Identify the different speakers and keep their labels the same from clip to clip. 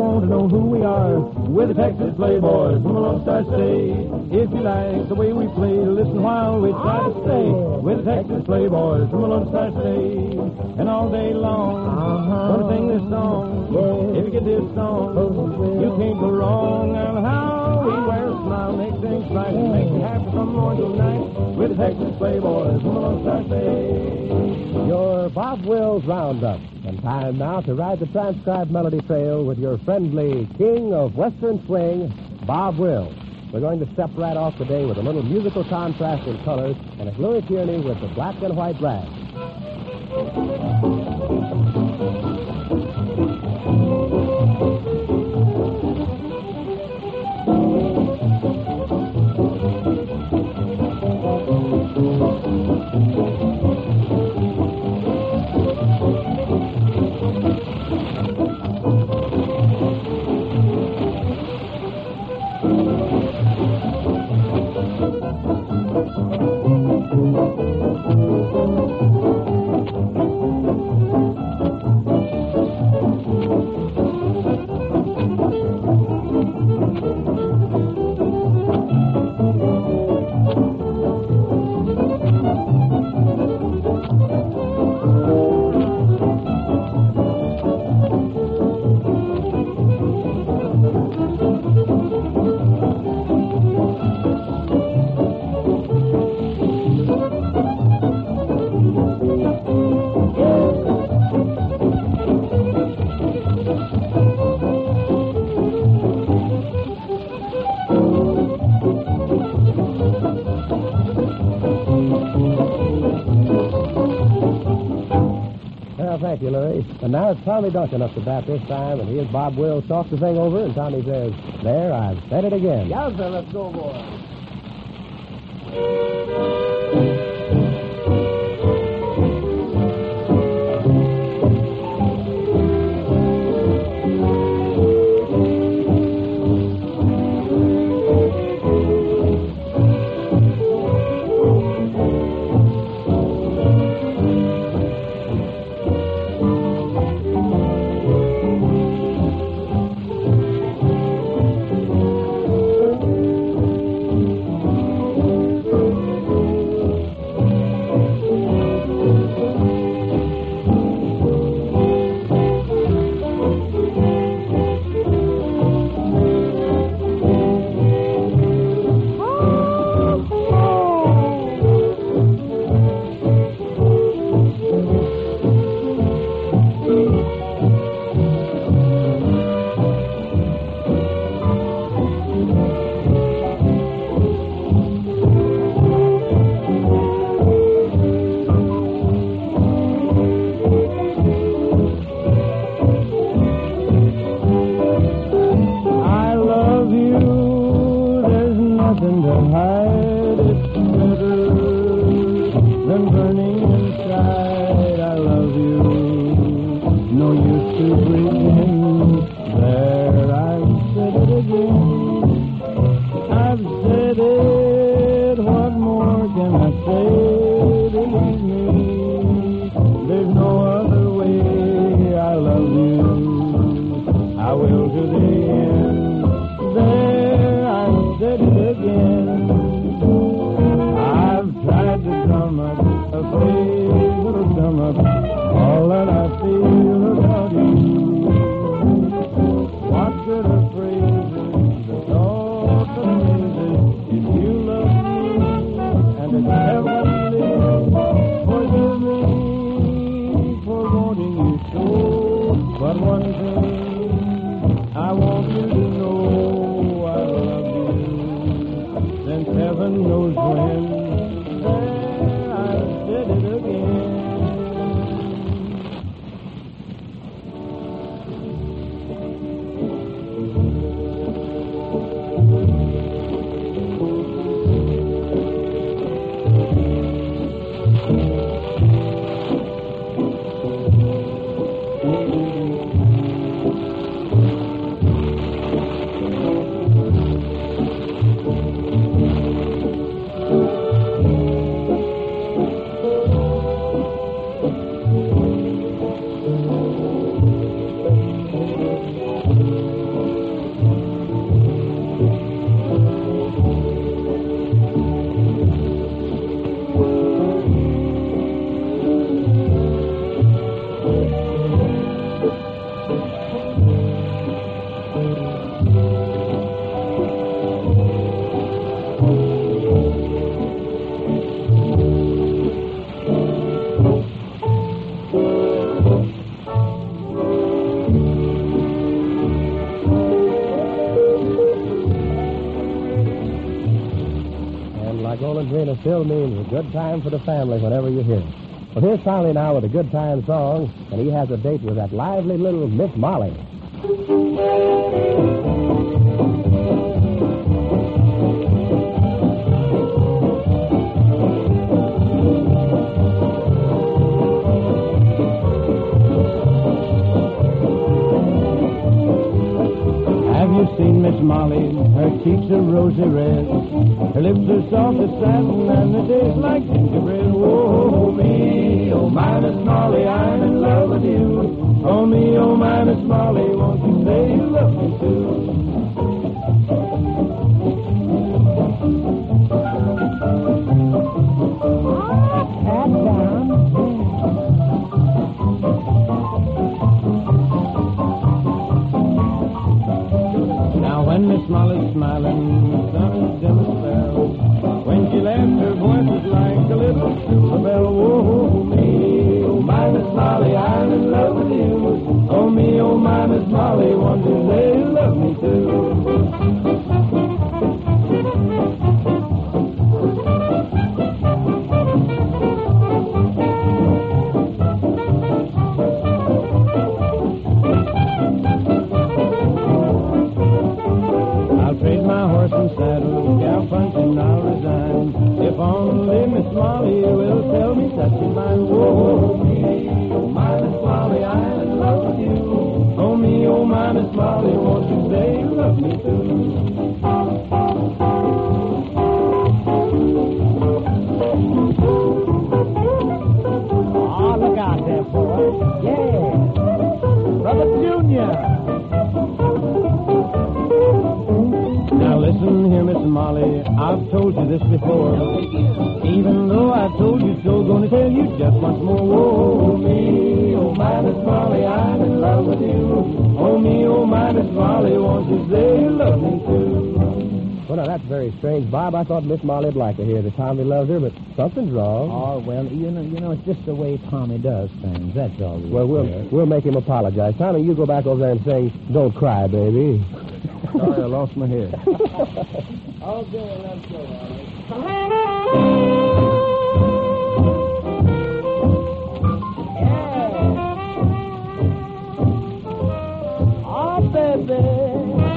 Speaker 1: want to know who we are. We're the Texas Playboys from the Lone Star State. If you like the way we play, listen while we try to stay. We're the Texas Playboys from the Lone Star State. And all day long, gonna sing this song. If you get this song, you can't go wrong. And how we wear a smile, make things right, make you happy from morning till night. We're the Texas Playboys from the Lone Star State.
Speaker 2: Your Bob Wills Roundup. And time now to ride the transcribed melody trail with your friendly king of Western swing, Bob Wills. We're going to step right off the day with a little musical contrast in colors and it's Louis Tierney with the black and white rag. Thank you, Louis. And now it's Tommy Duncan up to bat this time, and here's Bob Wills talks the thing over, and Tommy says, there, I've said it again.
Speaker 3: Yowza, let's go, boy.
Speaker 2: Golondrina still means a good time for the family whenever you hear it. Well, here's Tommy now with a good time song, and he has a date with that lively little Miss Molly.
Speaker 1: Have you seen Miss Molly? Her cheeks are rosy red. Her lips are soft as satin, and her taste like gingerbread. Oh, me, oh, my Miss Molly, I'm in love with you. Oh, me, oh, my Miss Molly, won't you say you love me too? Now, when Miss Molly's smiling, the sun is dim as bell. When she laughs, her voice is like a little silver bell. Oh, me, oh, my Miss Molly, I'm in love with you. Oh, me, oh, my Miss Molly, won't you say you love me too? I'll trade my horse and saddle, cow punching I'll resign. If only Miss Molly will tell me that she's mine. Oh, me, oh, my Miss Molly, I'm in love with you. Oh, me, oh, my Miss Molly, won't you say you love me too?
Speaker 3: Oh, look out there, boy. Yeah. Brother Junior.
Speaker 1: Now listen here, Miss Molly, I've told you this before. Even though I've told you so, gonna tell you just once more. Oh, me, oh, my Miss Molly, I'm in love with you. Oh, me, oh, my Miss Molly, won't you say you love me too?
Speaker 2: Well, now, that's very strange, Bob. I thought Miss Molly'd like to hear that Tommy loves her, but something's wrong.
Speaker 3: Oh, well, you know, it's just the way Tommy does things. That's all.
Speaker 2: Well, we'll make him apologize. Tommy, you go back over there and sing Don't Cry, Baby.
Speaker 1: Sorry, I lost my head.
Speaker 3: Okay, let's go, Yeah. Oh, baby.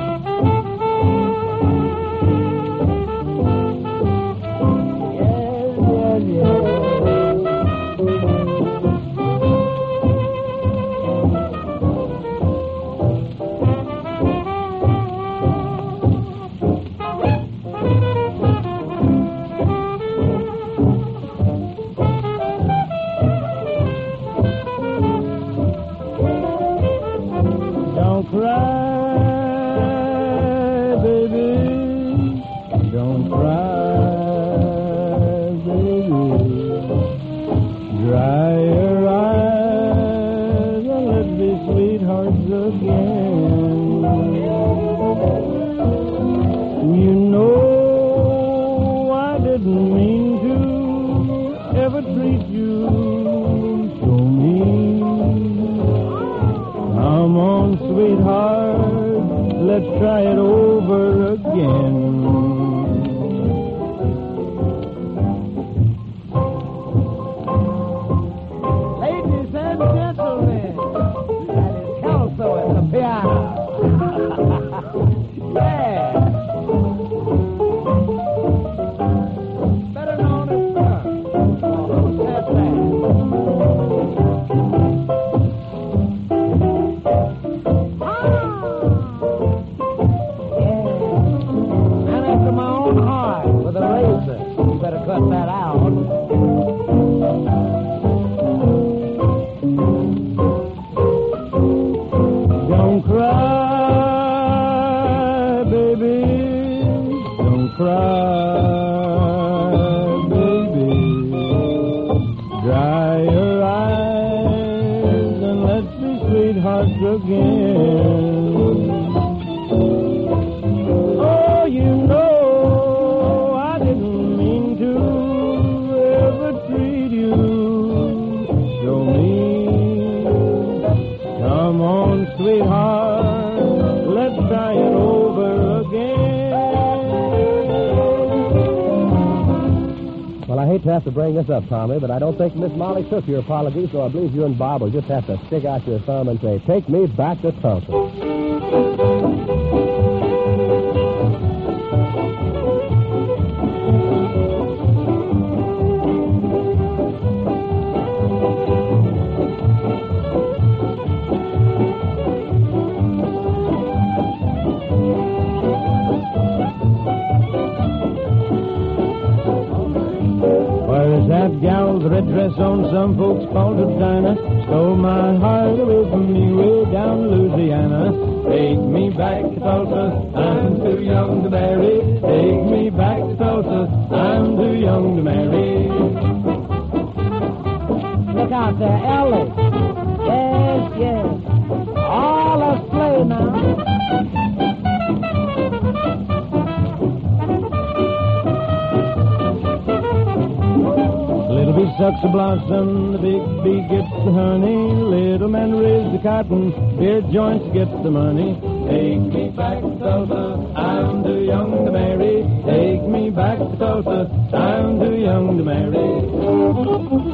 Speaker 1: Don't cry, baby. Don't cry, baby. Dry your eyes and let's be sweethearts again. You know I didn't mean to ever treat you so mean. Come on, sweetheart, let's try it over again.
Speaker 3: Ladies and gentlemen, that is Kelso at the piano. Yeah. Better known as Sir. Who's that man? And after my
Speaker 2: hate to have to bring this up, Tommy, but I don't think Miss Molly took your apology, so I believe you and Bob will just have to stick out your thumb and say, take me back to Tulsa.
Speaker 1: That gal's red dress on, some folks called her Dinah, stole my heart away from me way down to Louisiana. Take me back to Tulsa, I'm too young to marry. Take me back to Tulsa, I'm too young to marry.
Speaker 3: Look out there, Ellie. Yes, yes. All us play now.
Speaker 1: Little bee sucks the blossom, the big bee gets the honey. Little man raises the cotton, beer joints gets the money. Take me back to Tulsa, I'm too young to marry. Take me back to Tulsa, I'm too young to marry.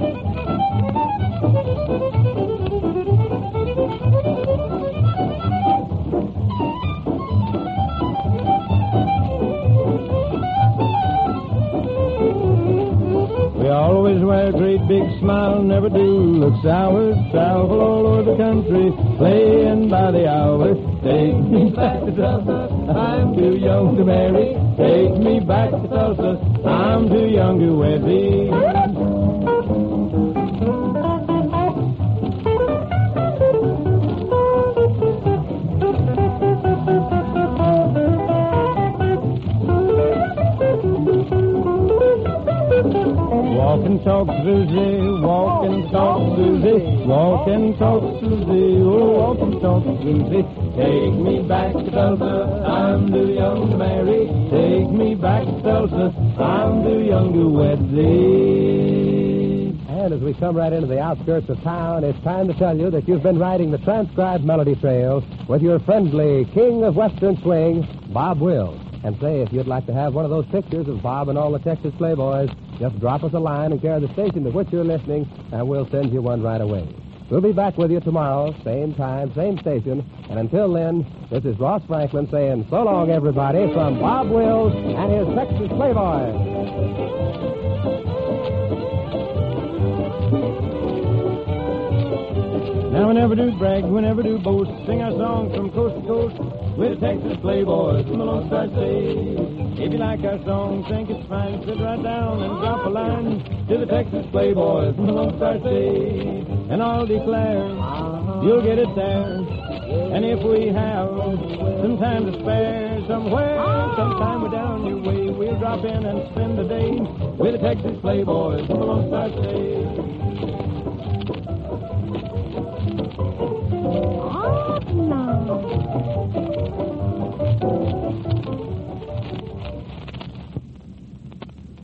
Speaker 1: We always wear a great big smile, never do look sour. Travel all over the country, playing by the hour. Take me back to Tulsa, I'm too young to marry. Take me back to Tulsa, I'm too young to wed thee. Walk and talk, Susie, walk and talk, Susie, walk and talk, Susie, oh, walk and talk, Susie. Take me back to Tulsa, I'm too young to marry. Take me back to Tulsa, I'm too young to wed thee.
Speaker 2: And as we come right into the outskirts of town, it's time to tell you that you've been riding the transcribed Melody Trail with your friendly king of Western swing, Bob Wills. And say, if you'd like to have one of those pictures of Bob and all the Texas Playboys, just drop us a line and carry the station to which you're listening, and we'll send you one right away. We'll be back with you tomorrow, same time, same station. And until then, this is Ross Franklin saying so long, everybody, from Bob Wills and his Texas Playboys.
Speaker 1: Now we never do brag, we never do boast. Sing our songs from coast to coast with the Texas Playboys from the Lone Star State. If you like our song, think it's fine, sit right down and drop a line to the Texas Playboys from the Lone Star State. And I'll declare you'll get it there. And if we have some time to spare somewhere, sometime we're down your way, we'll drop in and spend the day with the Texas Playboys from the Lone Star State.